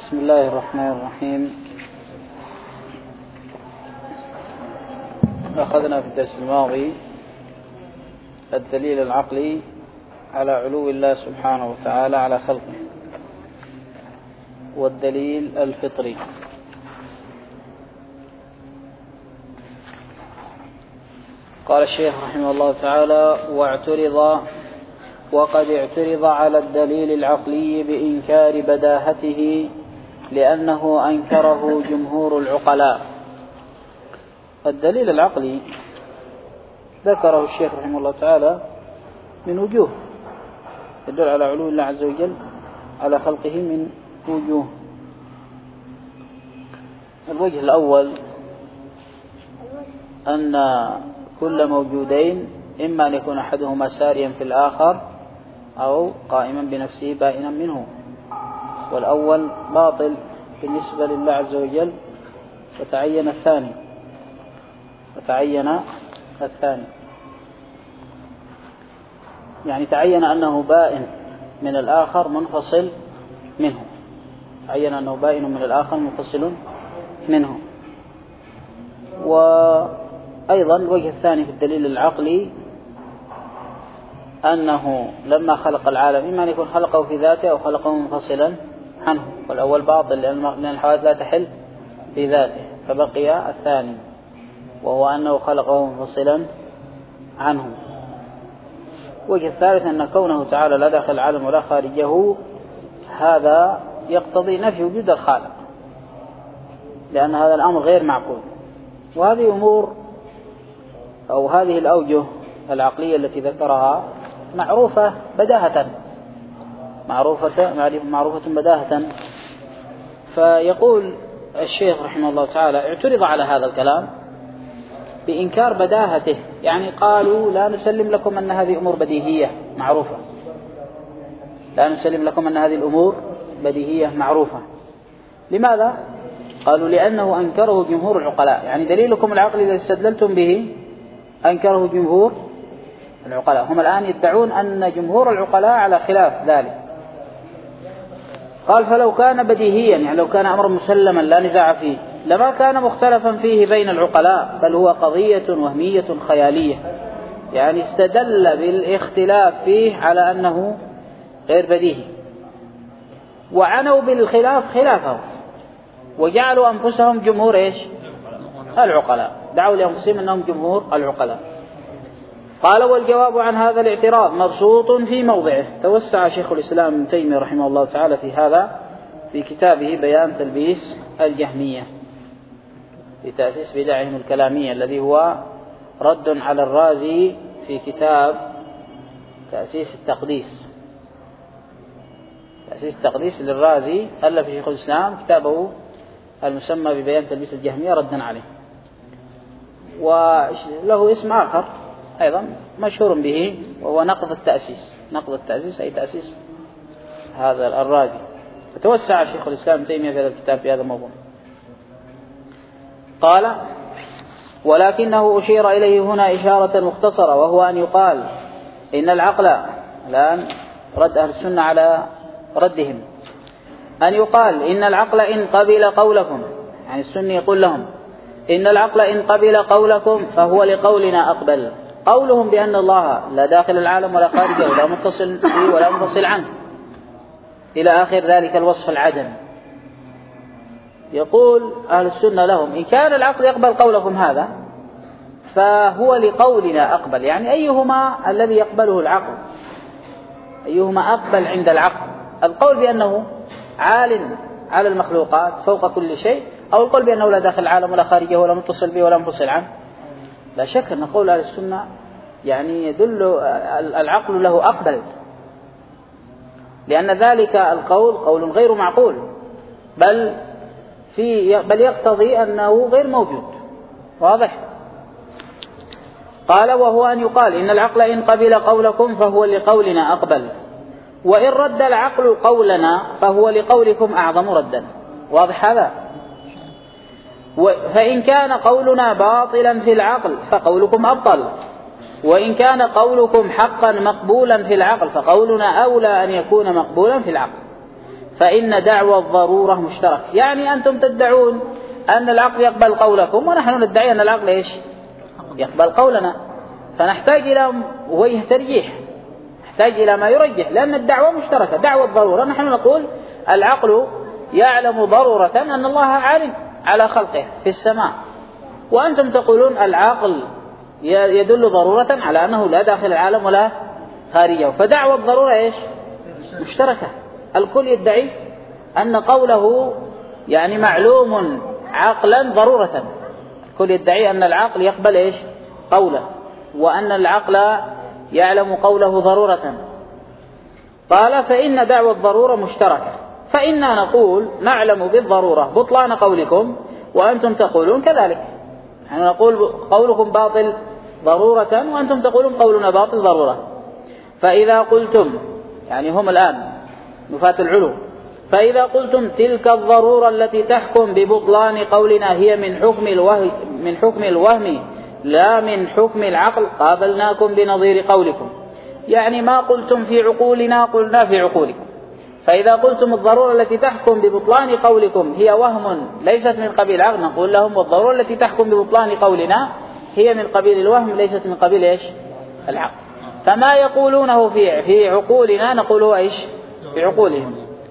بسم الله الرحمن الرحيم. أخذنا في الدرس الماضي الدليل العقلي على علو الله سبحانه وتعالى على خلقه، والدليل الفطري. قال الشيخ رحمه الله تعالى: وقد اعترض على الدليل العقلي بإنكار بداهته لأنه أنكره جمهور العقلاء. الدليل العقلي ذكره الشيخ رحمه الله تعالى من وجوه يدل على علو الله عز وجل على خلقه من وجوه. الوجه الأول أن كل موجودين إما أن يكون أحدهما ساريا في الآخر أو قائما بنفسه بائنا منه، والأول باطل بالنسبة لله عز وجل، وتعين الثاني يعني تعين أنه بائن من الآخر منفصل منه، تعين أنه بائن من الآخر منفصل منه. وأيضا الوجه الثاني في الدليل العقلي أنه لما خلق العالم إما أن يكون خلقه في ذاته أو خلقه منفصلا عنه، والأول باطل لأن الحوادث لا تحل في ذاته، فبقي الثاني وهو أنه خلقه منفصلا عنه. الوجه الثالث أن كونه تعالى لا داخل العالم ولا خارجه، هذا يقتضي نفي وجود الخالق، لأن هذا الأمر غير معقول. وهذه أمور أو هذه الأوجه العقلية التي ذكرها معروفة بداهة، معروفة بداهة. فيقول الشيخ رحمه الله تعالى: اعترض على هذا الكلام بإنكار بداهته، يعني قالوا لا نسلم لكم أن هذه أمور بديهية معروفة، لا نسلم لكم أن هذه الأمور بديهية معروفة. لماذا؟ قالوا لأنه أنكره جمهور العقلاء، يعني دليلكم العقلي الذي استدللتم به أنكره جمهور العقلاء. هم الآن يدعون أن جمهور العقلاء على خلاف ذلك. قال: فلو كان بديهيا، يعني لو كان أمر مسلما لا نزاع فيه، لما كان مختلفا فيه بين العقلاء، بل هو قضية وهمية خيالية، يعني استدل بالاختلاف فيه على أنه غير بديهي، وعنوا بالخلاف خلافه، وجعلوا أنفسهم جمهور العقلاء، دعوا لأنفسهم أنهم جمهور العقلاء. قال: والجواب عن هذا الاعتراض مبسوط في موضعه. توسع شيخ الإسلام ابن تيمية رحمه الله تعالى في هذا في كتابه بيان تلبيس الجهمية في تأسيس بدعهم الكلامية، الذي هو رد على الرازي في كتاب تأسيس التقديس للرازي. ألف شيخ الإسلام كتابه المسمى ببيان تلبيس الجهمية ردا عليه، وله اسم آخر أيضا مشهور به، وهو نقض التأسيس أي تأسيس هذا الرازي. فتوسع شيخ الإسلام تيمية في هذا الكتاب في هذا الموضوع. قال: ولكنه أشير إليه هنا إشارة مختصرة، وهو أن يقال إن العقل، الآن رد أهل السنة على ردهم، أن يقال إن العقل إن قبل قولكم، يعني السنة يقول لهم إن العقل إن قبل قولكم فهو لقولنا أقبل. قولهم بأن الله لا داخل العالم ولا خارجه ولا متصل به ولا منفصل عنه إلى آخر ذلك الوصف العدم. يقول أهل السنة لهم: إن كان العقل يقبل قولكم هذا فهو لقولنا أقبل، يعني أيهما الذي يقبله العقل، أيهما أقبل عند العقل؟ القول بأنه عال على المخلوقات فوق كل شيء، أو القول بأنه لا داخل العالم ولا خارجه ولا متصل به ولا منفصل عنه؟ لا شك أن قول أهل السنة يعني يدل العقل له أقبل، لأن ذلك القول قول غير معقول، بل يقتضي أنه غير موجود. واضح؟ قال: وهو أن يقال إن العقل إن قبل قولكم فهو لقولنا أقبل، وإن رد العقل قولنا فهو لقولكم أعظم ردا. واضح هذا؟ فإن كان قولنا باطلا في العقل فقولكم أبطل، وإن كان قولكم حقا مقبولا في العقل فقولنا أولى أن يكون مقبولا في العقل. فإن دعوى الضرورة مشترك. يعني أنتم تدعون أن العقل يقبل قولكم، ونحن ندعي أن العقل إيش؟ يقبل قولنا، فنحتاج إلى وجه ترجيح، نحتاج إلى ما يرجح، لأن الدعوة مشتركة، دعوة الضرورة. نحن نقول العقل يعلم ضرورة أن الله عالم على خلقه في السماء، وأنتم تقولون العقل يدل ضرورة على أنه لا داخل العالم ولا خارجه، فدعوة الضرورة إيش؟ مشتركة. الكل يدعي أن قوله يعني معلوم عقلا ضرورة، الكل يدعي أن العقل يقبل إيش؟ قوله، وأن العقل يعلم قوله ضرورة. قال فإن دعوة الضرورة مشتركة، فإنا نقول نعلم بالضرورة بطلان قولكم وأنتم تقولون كذلك. نحن نقول قولكم باطل ضرورة وأنتم تقولون قولنا باطل ضرورة. فإذا قلتم، يعني هم الآن نفاة العلو، فإذا قلتم تلك الضرورة التي تحكم ببطلان قولنا هي من حكم الوهم لا من حكم العقل، قابلناكم بنظير قولكم. يعني ما قلتم في عقولنا قلنا في عقولكم. فإذا قلتم الضرورة التي تحكم ببطلان قولكم هي وهم ليست من قبيل العقل، نقول لهم والضرورة التي تحكم ببطلان قولنا هي من قبيل الوهم ليست من قبيل إيش؟ العقل. فما يقولونه في عقولنا نقوله إيش؟ في عقولهم.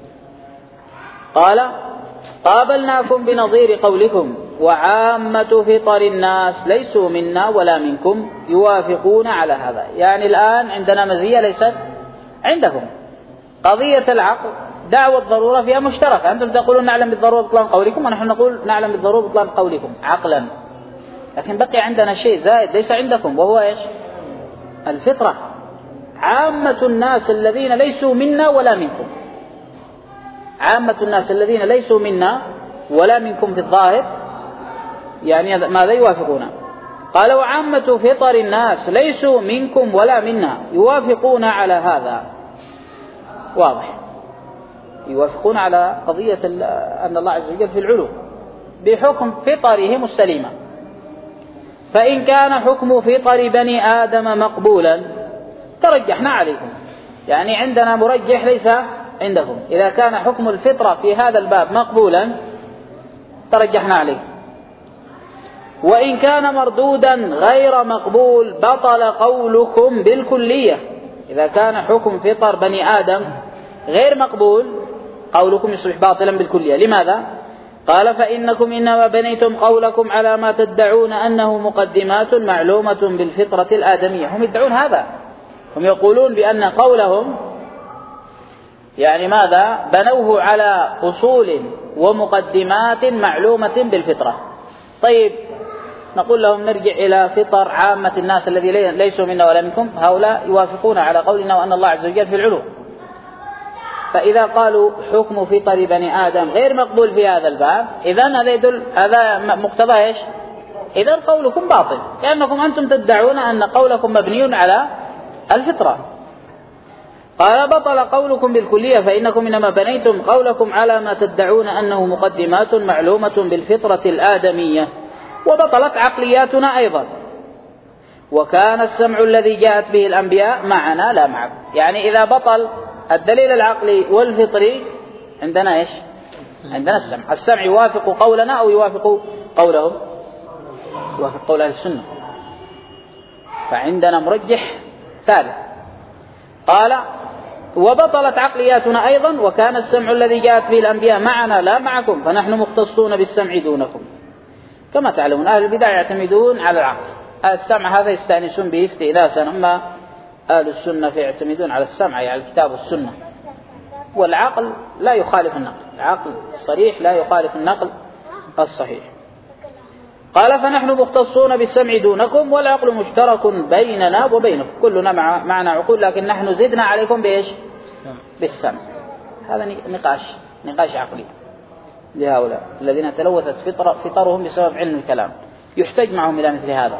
قال قابلناكم بنظير قولكم وعامة فطر الناس ليسوا منا ولا منكم يوافقون على هذا. يعني الآن عندنا مزية ليست عندكم. قضية العقل دعوة الضرورة فيها مشتركة، أنتم تقولون نعلم بالضرورة بطلان قولكم ونحن نقول نعلم بالضرورة بطلان قولكم عقلا، لكن بقي عندنا شيء زائد ليس عندكم، وهو إيش؟ الفطرة. عامة الناس الذين ليسوا منا ولا منكم، عامة الناس الذين ليسوا منا ولا منكم في الظاهر، يعني ماذا يوافقون؟ قال وعامة فطر الناس ليسوا منكم ولا منا يوافقون على هذا. واضح، يوافقون على قضية أن الله عز وجل في العلو بحكم فطرهم السليمة. فإن كان حكم فطر بني آدم مقبولا ترجحنا عليكم، يعني عندنا مرجح ليس عندكم. إذا كان حكم الفطرة في هذا الباب مقبولا ترجحنا عليكم. وإن كان مردودا غير مقبول بطل قولكم بالكلية. إذا كان حكم فطر بني آدم غير مقبول قولكم يصبح باطلا بالكلية. لماذا؟ قال فإنكم إنما بنيتم قولكم على ما تدعون أنه مقدمات معلومة بالفطرة الآدمية. هم يدعون هذا، هم يقولون بأن قولهم يعني ماذا؟ بنوه على أصول ومقدمات معلومة بالفطرة. طيب نقول لهم نرجع إلى فطر عامة الناس الذي ليسوا منا ولا منكم، هؤلاء يوافقون على قولنا وأن الله عز وجل في العلو. فإذا قالوا حكم فطر بني آدم غير مقبول في هذا الباب، إذن هذا يدل، هذا مقتضى إيش؟ إذن قولكم باطل، لأنكم أنتم تدعون أن قولكم مبني على الفطرة. قال بطل قولكم بالكلية فإنكم إنما بنيتم قولكم على ما تدعون أنه مقدمات معلومة بالفطرة الآدمية، وبطلت عقلياتنا أيضا. وكان السمع الذي جاءت به الأنبياء معنا لا معكم. يعني إذا بطل الدليل العقلي والفطري عندنا إيش؟ عندنا السمع. السمع يوافق قولنا أو يوافق قولهم؟ يوافق قول أهل السنة. فعندنا مرجح ثالث. قال وبطلت عقلياتنا أيضا وكان السمع الذي جاءت به الأنبياء معنا لا معكم فنحن مختصون بالسمع دونكم. كما تعلمون أهل البدع يعتمدون على العقل، السمع هذا يستأنسون به استئناسا، أما أهل السنة فيعتمدون على السمع يعني الكتاب والسنة. والعقل لا يخالف النقل، العقل الصريح لا يخالف النقل الصحيح. قال فنحن مختصون بالسمع دونكم والعقل مشترك بيننا وبينكم، كلنا معنا عقول لكن نحن زدنا عليكم بإيش؟ بالسمع. هذا نقاش عقلي لهؤلاء الذين تلوثت فطرهم بسبب علم الكلام، يحتاج معهم إلى مثل هذا.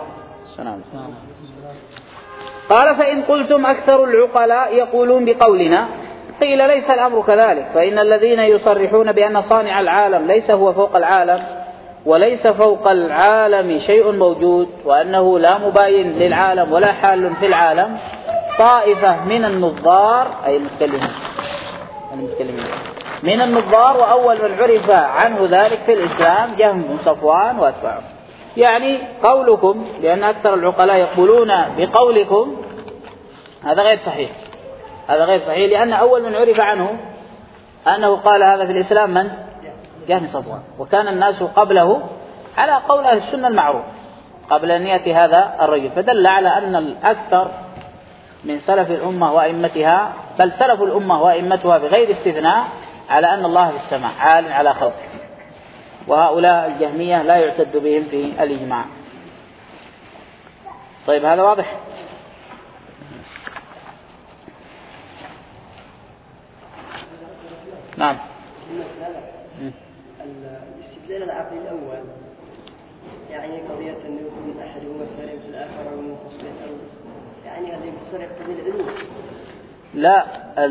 قال فإن قلتم أكثر العقلاء يقولون بقولنا، قيل ليس الأمر كذلك، فإن الذين يصرحون بأن صانع العالم ليس هو فوق العالم وليس فوق العالم شيء موجود وأنه لا مباين للعالم ولا حال في العالم طائفة من النظار أي المتكلمين المتكلمين من النظار، وأول من عرف عنه ذلك في الإسلام جهم بن صفوان وأتباعه. يعني قولكم، لأن أكثر العقلاء يقولون بقولكم، هذا غير صحيح، هذا غير صحيح، لأن أول من عرف عنه أنه قال هذا في الإسلام من؟ جهم صفوان، وكان الناس قبله على قول أهل السنة المعروف قبل أن يأتي هذا الرجل، فدل على أن الأكثر من سلف الأمة وأئمتها، بل سلف الأمة وأئمتها بغير استثناء، على أن الله في السماء عال على خلقه، وهؤلاء الجهمية لا يعتد بهم في الإجماع. طيب هذا واضح؟ نعم. الاستدلال العقلي الأول يعني قضية أن يكون أحدهما سالم في الآخر أو منفصل، أو يعني هذا يفسر يقتضي العلو. لا،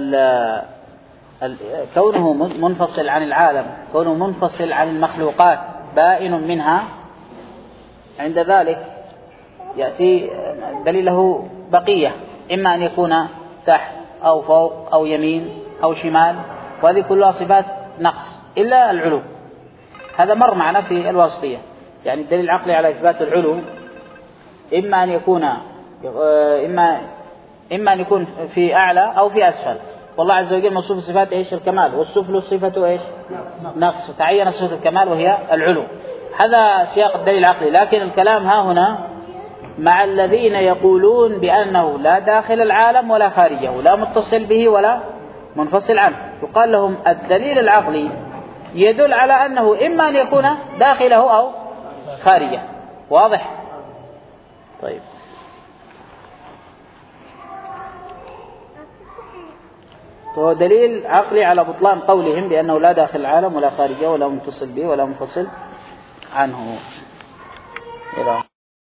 كونه منفصل عن العالم، كونه منفصل عن المخلوقات بائن منها، عند ذلك يأتي دليله بقية، إما أن يكون تحت أو فوق أو يمين أو شمال، وهذه كلها صفات نقص إلا العلو. هذا مر معنا في الواسطية، يعني الدليل العقلي على إثبات العلو إما أن يكون في أعلى أو في أسفل، والله عز وجل موصوف بصفات إيش؟ الكمال، والسفل صفته إيش؟ نقص، تعين صفة الكمال وهي العلو. هذا سياق الدليل العقلي، لكن الكلام ها هنا مع الذين يقولون بأنه لا داخل العالم ولا خارجه، لا متصل به ولا منفصل عنه، يقال لهم الدليل العقلي يدل على أنه إما أن يكون داخله أو خارجه. واضح؟ طيب، وهو دليل عقلي على بطلان قولهم بأنه لا داخل العالم ولا خارجه ولا متصل به ولا منفصل عنه.